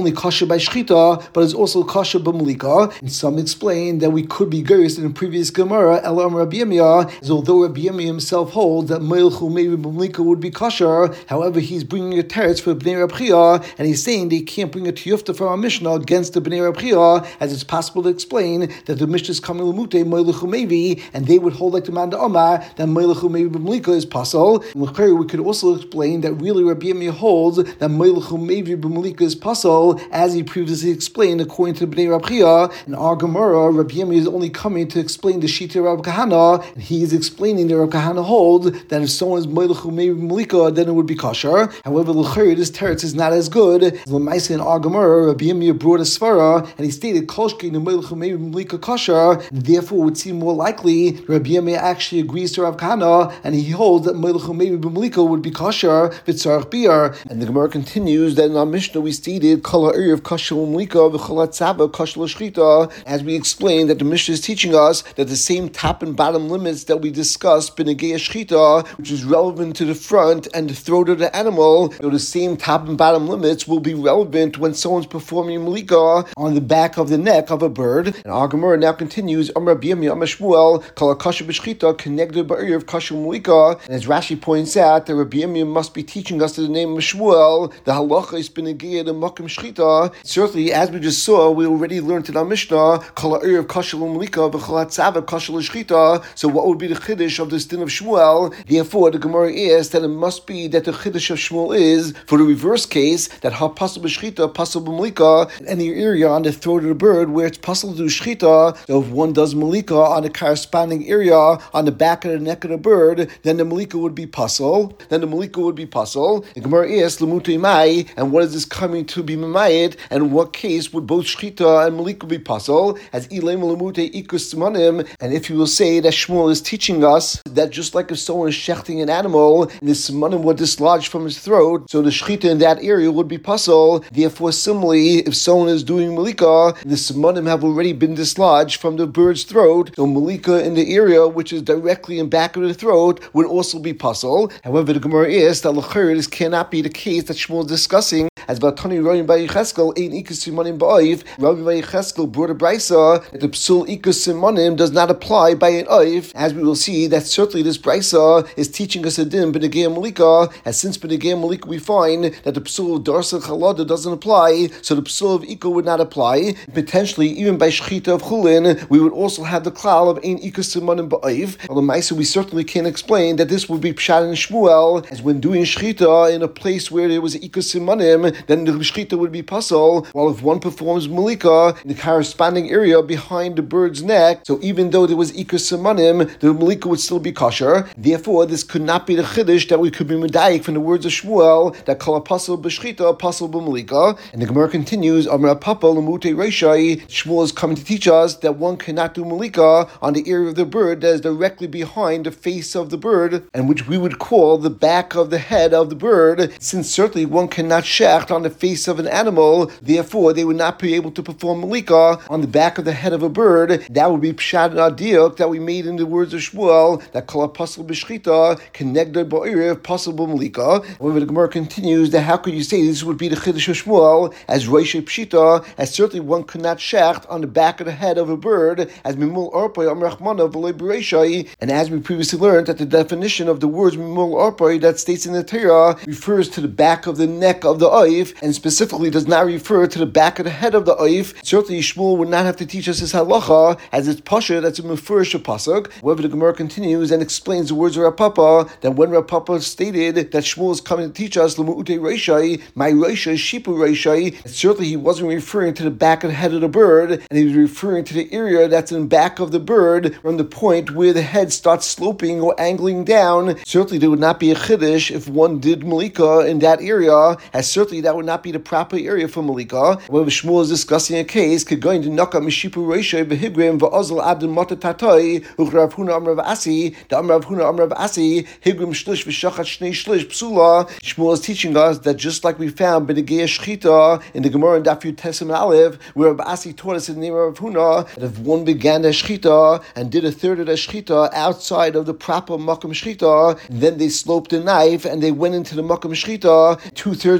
only kosher by shchita, but is also kosher b'malika. And some explain that we could be geirus in the previous Gemara, Elam Rabbi Yirmiyah, as although Rabbi Yirmiyah himself holds that Meilchu maybe b'malika would be kosher, however, he's bringing a teretz for Bnei Reb Chia, and he's saying they can't bring a tiyufta from our Mishnah against the Bnei Reb Chia, as it's possible to explain that the Mishnah is coming l'mute Meilchu maybe, and they would hold like the man Omar that Meilchu maybe b'malika is pasal. And we could also explain that really Rabbi Yirmiyah holds that Meilchu maybe b'malika is pasal, as he previously explained according to Bnei Reb Chia. In our Gemara, Rabbi Yirmiyah is only coming to explain the Shita Rab Kahana, and he is explaining that Rab Kahana holds that if someone is Meilchu maybe b'malika, then it would be kosher. However, l'chayr, this teretz is not as good. L'maisa in our Gemara, Rabbi Yirmiyah brought a svara, and he stated kolshki no Meilchu maybe b'malika kosher, and therefore it would seem more likely Rabbi Yirmiyah actually agrees to Rav Kahana, and he holds that Meilchu maybe b'malika would be kosher v'tzarich beer. And the Gemara continues that in our Mishnah we stated kol ha'erev kosher l'malika v'chol ha'tzava kosher l'shchita, as we explained that the Mishnah is teaching us that the same top and bottom limits that we discussed b'negei shchita, which is relevant to the front and the throat of the animal, you know, the same top and bottom limits will be relevant when someone's performing malika on the back of the neck of a bird. And our Gemara now continues, Amar Rabbi Yirmiyah, Amar Shmuel, kol ha'kosher b'shchita connected ba'erev kosher malika. And as Rashi points out, that Rabbi Yirmiyah must be teaching us to the name of Shmuel, the halacha is b'negei the makom shchita. Certainly, as we just saw, we already learned in our Mishnah, kol ha'erev kosher l'malika v'chol ha'tzava kosher l'shchita. So what would be the chiddush of this din of Shmuel? Therefore, the Gemara is that it must be that the chiddush of Shmuel is, for the reverse case, that ha pasal b'shchita, pasal b'malika, any area on the throat of the bird where it's pasal to do shchita. So if one does malika on the corresponding area on the back of the neck of the bird, then the malika would be pasal. Then the malika would be pasal. The Gemara is l'mutu imai, and what is this coming to be mamayit? And in what case would both shchita and malika be pasal? As ilem l'mute ikus simanim. And if you will say that Shmuel is teaching us that just like if someone is shechting an animal and the simanim would dislodge from his throat, so the shchita in that area would be pasal. Therefore, similarly, if someone is doing malika, the simanim have already been dislodged from the bird's throat, so malika in the area which is directly in back of the throat would also be pasal. However, the Gemara is that l'chayr, this cannot be the case that Shmuel is discussing, as Vatani Rabbi by Yecheskel ein ikus simanim ba'oif. Rabbi by Yecheskel brought a brisa that the psul ikus simanim does not apply by an oif. As we will see, that certainly this brisa is teaching us a din b'negei malika, as since b'negei malika we find that the psul of darsa chalada doesn't apply, so the psul of iko would not apply. Potentially, even by shchita of chulin, we would also have the klal of ein ikus simanim ba'oif. Although we certainly can explain that this would be pshat in Shmuel, as when doing shchita in a place where there was ikus simanim, then the shchita would be pasal, while if one performs malika in the corresponding area behind the bird's neck, so even though there was ikus simanim, the malika would still be kosher. Therefore, this could not be the chiddush that we could be medayik from the words of Shmuel, that kol pasal b'shchita, pasal b'malika. And the Gemara continues, Amar Papa l'mute reishai, Shmuel is coming to teach us that one cannot do malika on the area of the bird that is directly behind the face of the bird, and which we would call the back of the head of the bird, since certainly one cannot shecht on the face of an animal, therefore they would not be able to perform malika on the back of the head of a bird. That would be pshat and adiyuk that we made in the words of Shmuel, that kol pasal b'shchita connected ba'erev pasal b'malika. However, the Gemara continues that how could you say this would be the chiddush of Shmuel as roishe pshita, as certainly one could not shecht on the back of the head of a bird, as mimul arpay am rachmana v'loy b'reishai. And as we previously learned, that the definition of the words mimul arpay that states in the Torah refers to the back of the neck of the oif, and specifically does not refer to the back of the head of the oif. Certainly, Shmuel would not have to teach us his halacha, as it's pasha that's a mefurish pasuk. However, the Gemara continues and explains the words of Rav Papa, that when Rav Papa stated that Shmuel is coming to teach us l'mu'ute reishai, my reishai shipu reishai, certainly he wasn't referring to the back of the head of the bird, and he was referring to the area that's in back of the bird from the point where the head starts sloping or angling down. Certainly, there would not be a chiddush if one did malika in that area, as certainly that would not be the proper area for malika. However, Shmuel is discussing a case going to knock up mishipu reisha v'higrim v'ozl adam matatatoi uchrav huna amrav asi the amrav huna amrav asi higrim shlish v'shachat shnei shlish psula. Shmuel is teaching us that just like we found b'negei shchita in the Gemara in Daf Yud Tesem Aleph, where Rav Asi taught us in the name of Rav Huna that if one began the shchita and did a third of the shchita outside of the proper makom shchita, then they sloped the knife and they went into the makom shchita, two thirds of the shchita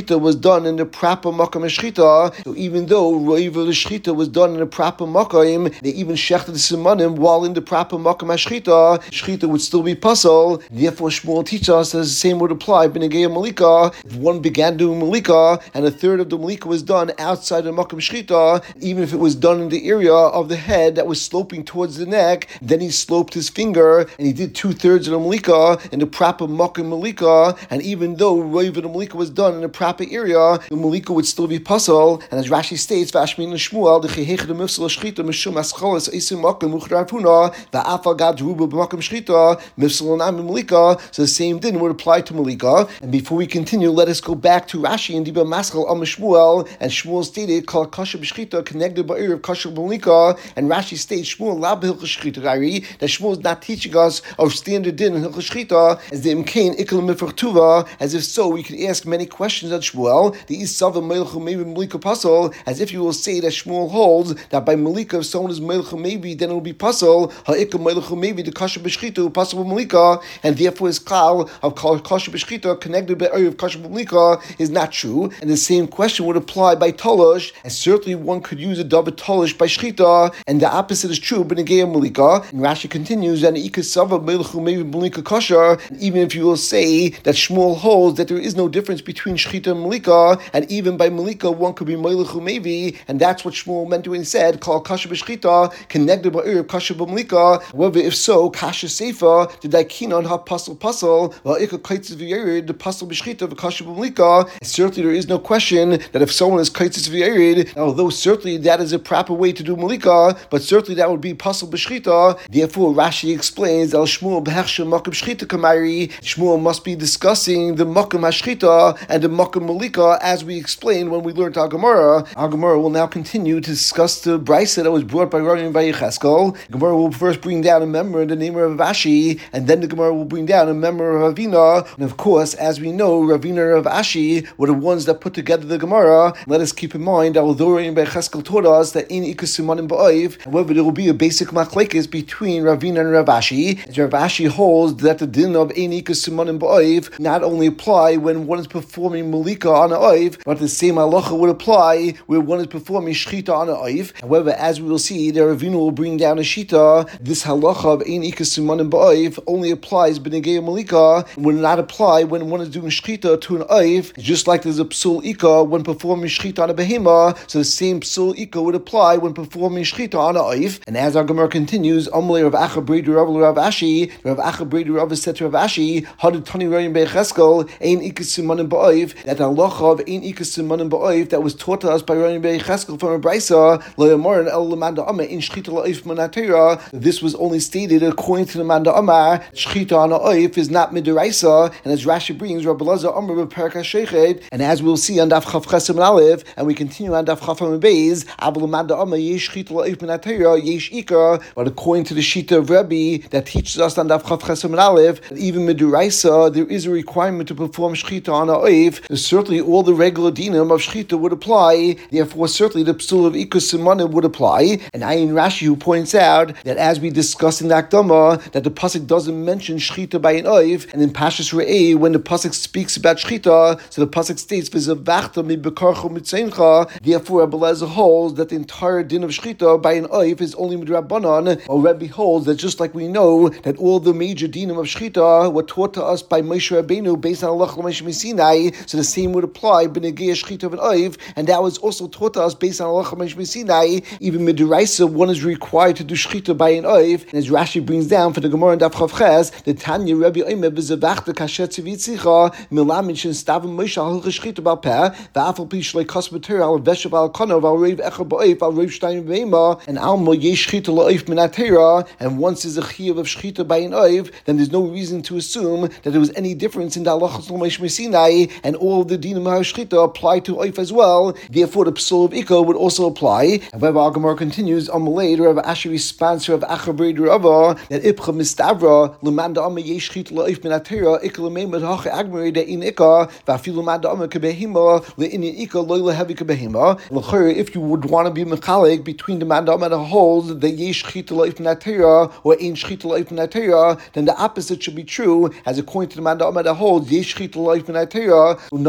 shchita was done in the proper makam shchita. So even though roiv the shchita was done in the proper makam, they even shechted the simanim while in the proper makam shchita, shchita would still be puzzle. Therefore, Shmuel teaches us that the same would apply b'negei malika. If one began doing malika and a third of the malika was done outside the makam shchita, even if it was done in the area of the head that was sloping towards the neck, then he sloped his finger and he did two thirds of the malika in the proper makam malika. And even though roiv the malika was done in the proper area, the malika would still be puzzle. And as Rashi states, Vashmin Shmuel the chehech the mifsal shchita mishum ascholas isim makam muchar puna va'afal gad ruba b'makam shchita mifsal nam malika. So the same din would apply to malika. And before we continue, let us go back to Rashi and Diba Maschal Am Shmuel. And Shmuel stated, "Kol kasher b'shchita connected by ear of kasher malika." And Rashi states, "Shmuel lab hilchos shchita." That Shmuel is not teaching us of standard din in hilchos shchita as the imkain ikal mifrach tuva. As if so, we could ask many questions at Shmuel. The isava melchu maybe malika puzzle, as if you will say that Shmuel holds that by malika, if someone is melchu maybe, then it will be puzzle. Ha'ikal melchu maybe the kasher b'shchita puzzle malika, and therefore his klal of kasher b'shchita connected by ear of kasher malika is not true. And the same question would apply by tolosh, and certainly one could use a double tolosh by shchita, and the opposite is true b'negei malika. And Rashi continues, and ikasava melchu maybe malika kasher. Even if you will say that Shmuel holds that there is no difference between shchita and malika, and even by malika one could be melchu maybe, and that's what Shmuel meant when he said call kasher b'shchita connected by ear of kasher b'malika. However, if so, kasher seifa the daikinon ha pasal pasal va'ika kaitzis v'yerid the pasal b'shchita v'kasher b'malika. Certainly, there is no question that if someone is kaitzis v'yerid, although certainly that is a proper way to do malika, but certainly that would be pasal b'shchita. Therefore, Rashi explains al Shmuel b'hechshem makam shchita kamari. Shmuel must be discussing the makam hashchita and the makam malika as we explained when we learned our Gemara. Our Gemara will now continue to discuss the brisa that was brought by Rabbi Yecheskel. Gemara will first bring down a member in the name of Ashi, and then the Gemara will bring down a member of Ravina. And of course, as we know, Ravina and Ashi were the ones that put together the Gemara. Let us keep in mind that although Rabbi Yecheskel taught us that in ikasimanim ba'oiv, however, there will be a basic machlekes between Ravina and Rav Ashi. Rav Ashi holds that the din of ein ikasimanim ba'oiv not only apply when one is performing malika on an oiv, but the same halacha would apply where one is performing shchita on an oiv. However, as we will see, the Ravina will bring down a shita. This halacha of ein ikasimanim ba'oiv only applies b'negei malika and would not apply when one is doing shchita to an oiv. Just like there's a psul ika when performing shchita on a behema, so the same psul ika would apply when performing shchita on an oiv. And as our Gemara continues, Amalei Rav Acha Breidu Rav Rav Ashi, Rav Acha Breidu Rav said to Rav Ashi, Hadid Tani Rayim Beicheskel, ein ikasimanim ba'oiv, that halacha of ein ikasimanim ba'oiv that was taught to us by Rayim Beicheskel from a brisa, lo yamorin el lemanda amar in shchita la'oif manatera. This was only stated according to the manda amar. Shchita on a oif is not midiraisa, and as Rashi brings, Rabbi Lazar Amar b'Perek HaShechet, and as we'll see on Daf Chav Ches and Aleph, and we continue on Daf Chav and Beis, Abel Manda Amar yesh shchita la'oif manatera yesh ikar. But according to the shita of Rabbi that teaches us on Daf Chav Ches and Aleph, that even midiraisa there is a requirement to perform shchita on a oif. Certainly, all the regular dinim of shchita would apply. Therefore, certainly the psul of ikus simanim would apply. And Ayin Rashi, who points out that as we discussed in the Akdama, that the pasuk doesn't mention shchita by an oif, and in Pashas Re'eh, when the pasuk speaks about shchita, so the pasuk states v'zavachta mi bekarcho mitzeincha. Therefore, Rabbi Eliezer holds that the entire din of shchita by an oif is only midrabanan. While Rabbi holds that just like we know that all the major dinim of shchita were taught to us by Moshe Rabbeinu based on Allah L'Moshe Sinai, so the same would apply b'negei shchita of an oif, and that was also taught to us based on Allah L'Moshe Sinai. Even midiraisa, one is required to do shchita by an oif, and as Rashi brings down for the Gemara in Daf Chav Ches, the Tanya Rabbi Omer v'zavachta kasher tzivitzicha milamin shen stavim Moshe al shchita bal peh v'afal pi shlei kas b'ter al veshav al konav al reiv echer ba'oif al reiv shtayim b'ema and almo yesh shchita la'oif minatera. And once there's a chiyuv of shchita by an oif, then there's no reason to assume that there was any difference in the halachos L'Moshe Sinai, and all of the dinim of shchita apply to oif as well. Therefore, the psul of ika would also apply. However, our Gemara continues, Amalei Rav Ashi responds to Rav Acha Breidu Rava that ipcha mistavra l'manda ama yesh shchita la'oif minatera ika l'meimed hacha agmeri de'in ika v'afilu manda ama kebehima le'inin ika loy lehevi kebehima. L'chayr, if you would want to be mechalik between the manda ama that holds that yesh shchita la'oif minatera or ein shchita la'oif minatera, then the opposite should be true, as according to the manda ama that holds yesh shchita la'oif minatera.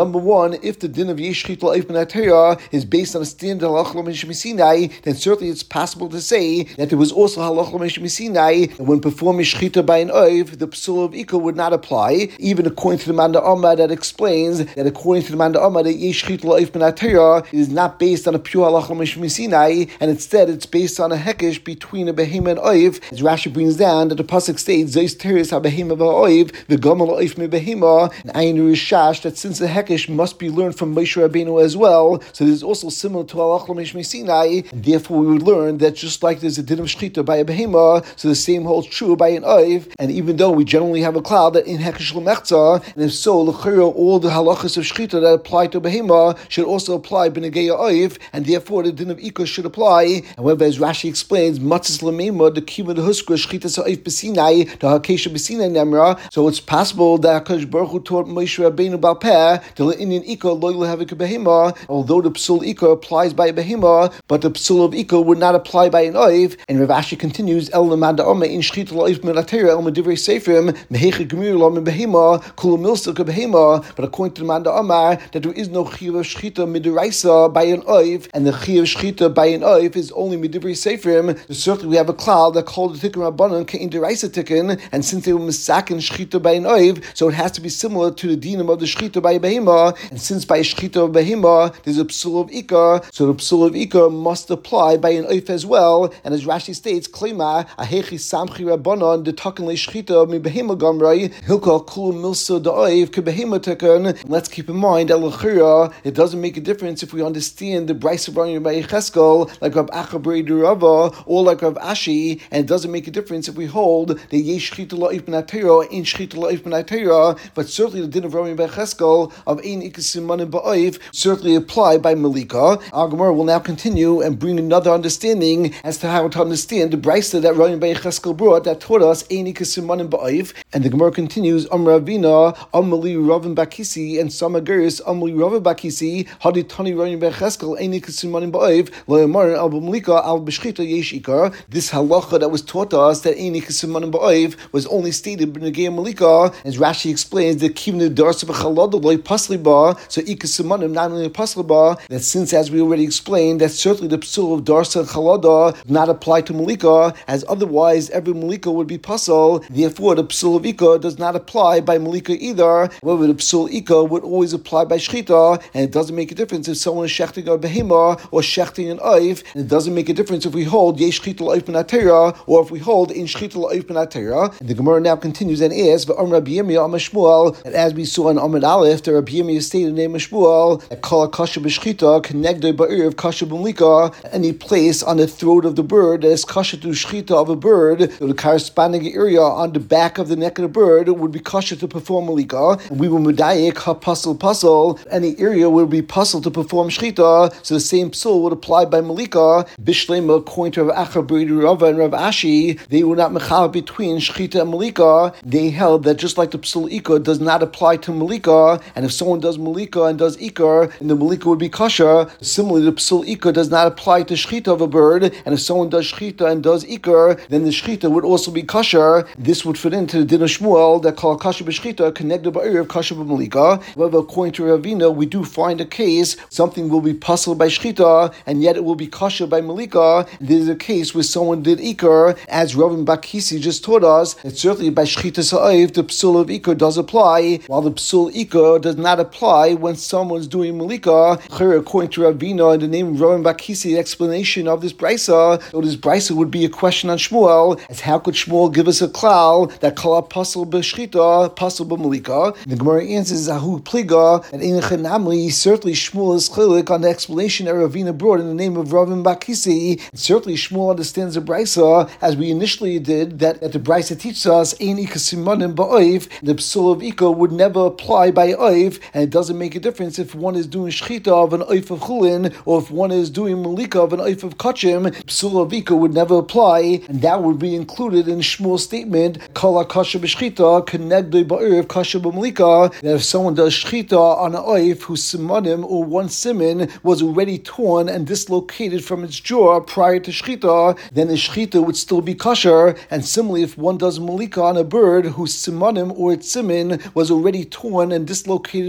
Number one, if the din of Yesh Shechita L'Oif Ben HaTorah is based on a standard halacha l'mishum Sinai, then certainly it's possible to say that there was also halacha l'mishum Sinai, and when performing shechita by an oif, the psul of ikar would not apply, even according to the Manda Amma that explains that according to the Manda Amma that Yesh Shechita L'Oif Ben HaTorah is not based on a pure halacha l'mishum Sinai, and instead it's based on a hekesh between a behema and oif, as Rashi brings down that the pasuk states Zeis teres ha-behema v'oif v'gamal oif me behema, and Ayin Rishash, that since the hekesh must be learned from Moshe Rabbeinu as well, so this is also similar to halacha l'mishum Sinai, and therefore we would learn that just like there's a din of shechita by a behema, so the same holds true by an oif. And even though we generally have a cloud that in hekesh l'mechza, and if so, l'chira, all the halachas of shechita that apply to behema should also apply b'negeya oif, and therefore the din of ikar should apply. However, as Rashi explains, matzis l'meima, the kima the huskra shechita sa'oif b'sinai, the hakesha b'sinai nemra. So it's possible that Hakadosh Baruch Hu taught Moshe Rabbeinu bal peh to l'inyan ikar lo l'havik behema, although the psul ikar applies by a behema, but the psul of ikar would not apply by an oif. And Rav Ashi continues, El Lamada Oma in Shechita L'Oif Ben HaTorah El Medivrei Seifrim Mehecha Gemir Lo Me Behema Kula Milsa Ke Behema. But according to the Manda Omar, that there is no Chiyuv of Shechita Midiraisa by an oif, and the Chiyuv of Shechita by an oif is only Medivrei Seifrim. So certainly we have a cloud that called the Tikkun Rabbanan Ke'in Deraisa Tikkun, and since they were misakin Shechita by an oif, so it has to be similar to the dinam of the Shechita by a behema. And since by a Shechita of behema there's a psul of ikar, so the psul of ikar must apply by an oif as well. And as Rashi states, Klema ahechi samchi rabbanon de taken le shchita mi behema gamrai hilka kul milsa da oif ke behema taken. Let's keep in mind that l'chira it doesn't make a difference if we understand the Bryce of Rani by Cheskel like Rav Achabri Durava or like Rav Ashi, and it doesn't make a difference if we hold the yesh shchita la'if ben HaTorah in shchita la'if ben HaTorah. But certainly the din of Rani by Cheskel of ein ikasimanim ba'oif certainly apply by Malika. Our Gemara will now continue and bring another understanding as to how to understand the brisa that Rani by Cheskel brought that taught us Eini Kasimanim Ba'oif. And the Gemara continues, Am Ravina, Amali Ravin Bakisi, and Samagiris, Amali Ravin Bakisi, Hadi Tani Rani by Cheskel, Eini Kasimanim Ba'oif, Loyamar Al B'Malika Al B'Shchita Yesh Ikar. This halacha that was taught to us that Eini Kasimanim Ba'oif was only stated b'Negei Malika, as Rashi explains the Kivne Darsa B'Chalada Loy Pasli Ba, so Ikasimanim not only Pasli Ba, that since as we already explained that certainly the psul of Darsa and Chalada not apply to Malika, as otherwise every Malika would be puzzle. Therefore, the psul of Ika does not apply by Malika either. However, the psul Ika would always apply by Shchita, and it doesn't make a difference if someone is shechting a behema or shechting an oif, and it doesn't make a difference if we hold yesh shchita l'oif ben HaTorah or if we hold in shchita l'oif ben HaTorah. And the Gemara now continues and asks, "V'am Rabbi Yirmiyah Am Shmuel," and as we saw in Amud Aleph, the Rabbi Yirmiyah stated the name of Shmuel that kol kasha b'shchita connected ba'ir kasha b'malika, any place on the throat of the bird that is kasha to shchita of a bird, so the corresponding area on the back of the neck of the bird would be kasha to perform malika, and we will medayik ha puzzle puzzle, any area would be puzzle to perform shchita, so the same psul would apply by malika. Bishlema, according to Rav Achabri Rava and Rav Ashi, they were not mechal between shchita and malika. They held that just like the psul ikar does not apply to malika, and if someone does malika and does ikar, then the malika would be kasha. Similarly, the psul ikar does not apply to shchita of a bird, and if someone does shchita and does ikar, then the shchita would also be kasher. This would fit into the din of Shmuel that called kasher b'shchita connected by of kasher b'malika. However, according to Ravina, we do find a case something will be puzzled by shchita and yet it will be kasher by malika. There is a case where someone did ikar, as Ravin Bakisi just taught us, that certainly by shchita sa'if the psul of ikar does apply, while the psul ikar does not apply when someone's doing malika. According to Ravina, in the name of Ravin Bakisi, the explanation of this brisa, so this brisa would be a question on Shmuel, as how could Shmuel give us a klal that kala pasal b'shchita, pasal b'malika? The Gemara answers Ahu pliga, and in Chanamli, certainly Shmuel is chilik on the explanation that Ravina brought in the name of Ravin Bakisi. And certainly Shmuel understands the brisa as we initially did, that, that the brisa teaches us Eini Kasimanim ba'oif, the psul of Ika would never apply by oif, and it doesn't make a difference if one is doing shchita of an oif of chulin or if one is doing malika of an oif of kachim. Psul of Ika would never apply, and that would be included in Shmuel's statement kala kasha b'shchita connected ba'ir of kasha b'malika, that if someone does shchita on an oif whose simanim or one siman was already torn and dislocated from its jaw prior to shchita, then the shchita would still be kasher. And similarly, if one does malika on a bird whose simanim or its siman was already torn and dislocated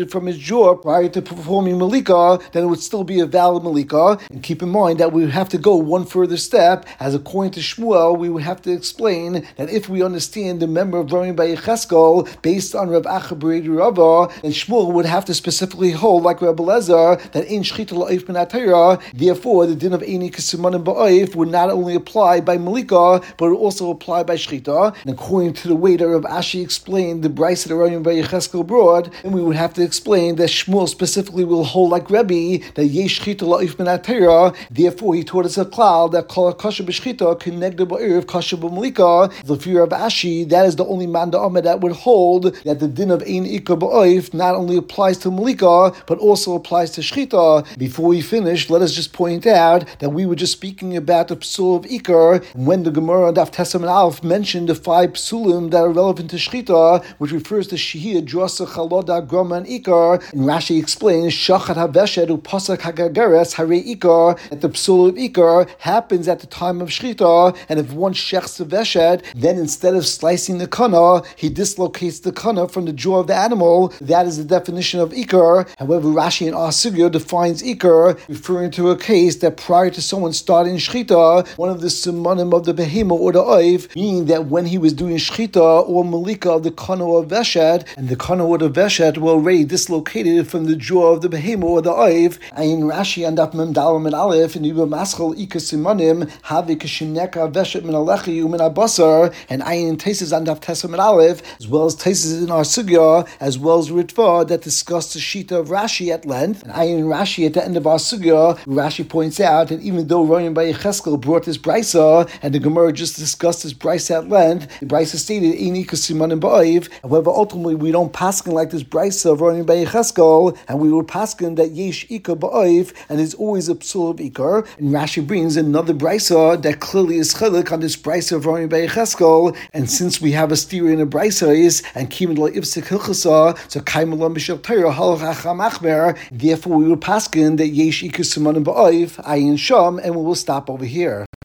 lifted from his jaw prior to performing Malika, then it would still be a valid Malika. And keep in mind that we would have to go one further step, as according to Shmuel, we would have to explain that if we understand the member of Rami by Yecheskel based on Rav Acha B'Rei Rava, then Shmuel would have to specifically hold, like Rabbi Lezer, that in Shchita La'if Ben Atayra, therefore the din of Eini Kesimanim Ba'if would not only apply by Malika, but it would also apply by Shchita. And according to the way that Rav Ashi explained the Bryce that Rami by Yecheskel brought, then we would have to explain that Shmuel specifically will hold like Rebbe, that Yesh Shchita La'if Ben Atayra, therefore he taught us a klal that Kol Kasha B'Shchita Connected Ba'ir Kasha B'Malika. The fear of Ashi, that is the only man da'amah that would hold that the din of Ein Ikar Ba'if not only applies to Malika, but also applies to Shchita. Before we finish, let us just point out that we were just speaking about the psul of Ikar, and when the Gemara on Daf Tesam and Alf mentioned the five psulim that are relevant to Shchita, which refers to Shihir, Drosa, Chaloda, Groma, and Ikar, and Rashi explains Shachat HaVeshed Upasak HaGageres Hare Ikar, that the psul of Ikar happens at the time of Shchita, and if one shechs the Veshed, then instead of slicing the kana, he dislocates the kana from the jaw of the animal. That is the definition of Ikar. However, Rashi in Asugya defines Ikar, referring to a case that prior to someone starting Shchita, one of the simanim of the behema or the oiv, meaning that when he was doing Shchita or Malika of the kana or Veshed, and the kana or the Veshed were already dislocated from the jaw of the behema or the oiv, and in Rashi and Daf Mem Dalam and Aleph, and Yiva Maschal Ikar simanim, have Kashineka Veshed min Alechi umin Abasar, and Ayin Tesis and Daf Tesam and Aleph, as well as Tesis in our Sugya, as well as Ritva that discuss the Shita of Rashi at length. And Ayin Rashi at the end of our Sugya, Rashi points out that even though Rami by Yecheskel brought this Brisa, and the Gemara just discussed this Brisa at length, the Brisa stated Eini Kasimanim Ba'if. However, ultimately we don't paskin like this Brisa of Rami by Yecheskel, and we would paskin that Yesh Ikar Ba'if, and it's always a psul of Ikar. And Rashi brings another Brisa that clearly is chelik on this Brisa of Rami by Yecheskel, and since we have a steer in a Brisa is and Kimin Lo Ipsik Hilchasa, so Kaimalam B'Shel Torah Halach Acham Achmer, therefore we will paskin that Yesh Ikar Simanim Ba'if Ayin Sham, and we will stop over here.